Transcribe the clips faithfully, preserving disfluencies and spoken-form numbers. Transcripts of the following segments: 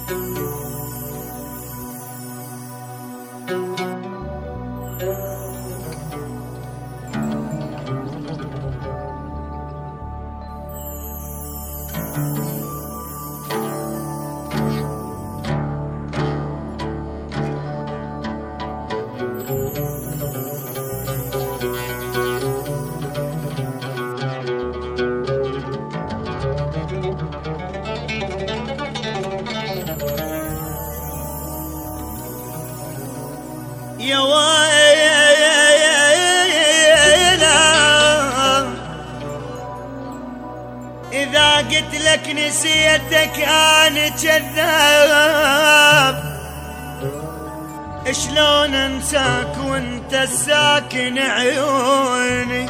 يا ويلا إذا قلت لك نسيتك أنا كذاب، شلون انساك وانت الساكن عيوني؟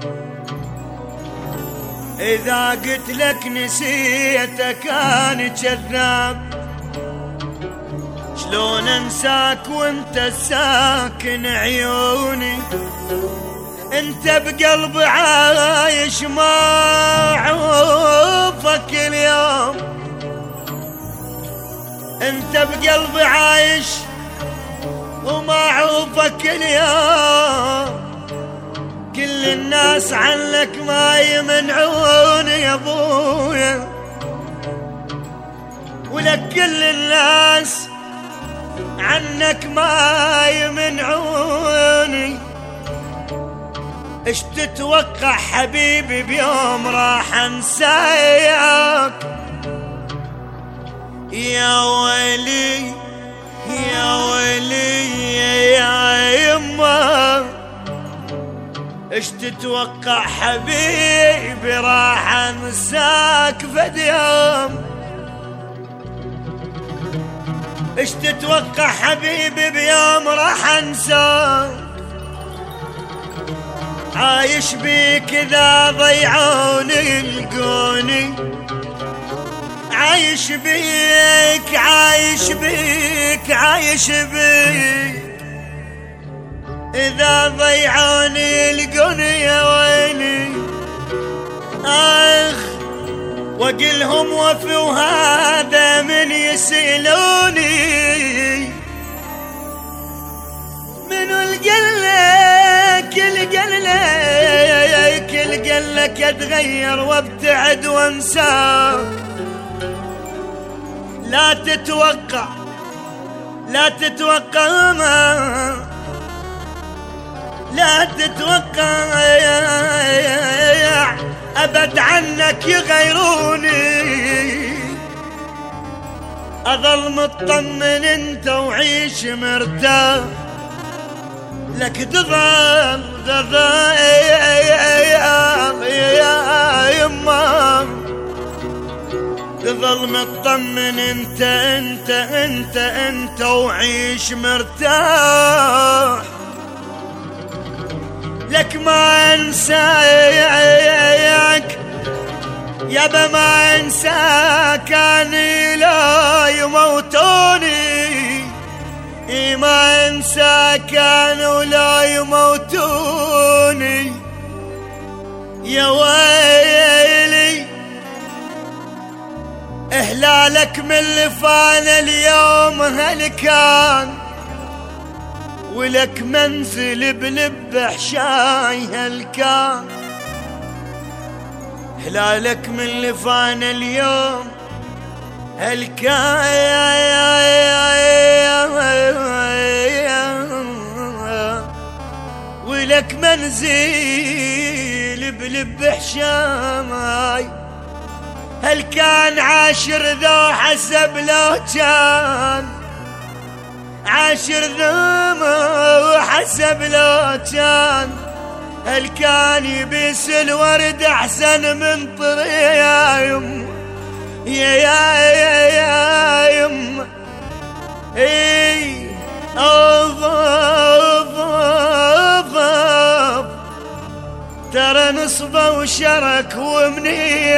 إذا قلت لك نسيتك أنا كذاب، شلون انساك وانت الساكن عيوني؟ انت بقلبي عايش ما عوفك اليوم، انت بقلبي عايش وما عوفك اليوم. كل الناس عنك ما يمنعوني يا ابويا، ولك كل الناس عنك ما يمنعوني. اش تتوقع حبيبي بيوم راح انساك؟ يا ويلي يا ويلي يا يما، اش تتوقع حبيبي راح انساك فد يوم؟ اش تتوقع حبيبي بيوم راح انساك؟ عايش بيك اذا ضيعوني لقوني، عايش بيك عايش بيك عايش بيك اذا ضيعوني لقوني يا ويلي. اخ واقلهم وفي وهذا من يسألوني، منو القلك القلك القلك اتغير وابتعد وانساك؟ لا تتوقع لا تتوقع ما لا تتوقع أبد عنك يغيروني. أظل مطمن انت وعيش مرتاح، لك تظل تظل يا يما، تظل مطمن انت انت انت انت وعيش مرتاح. لك ما انساك يابا ما انساك، اني لا يموتوني، ما انساك كانوا لا يموتوني. يا ويلي اهلالك من لفان اليوم هلكان، ولك منزل بلب حشاي هلكان. هلالك من لفان اليوم هلكان، ولك منزل بلب حشاي هلكان. عاشر ذو حسب لو كان، عاشر ذو حسب لو كان، هل كان يبيس الورد احسن من طريق يا يم يا يا يا يا يم. اي اوف اوف اوف ترى نصبه وشرك ومني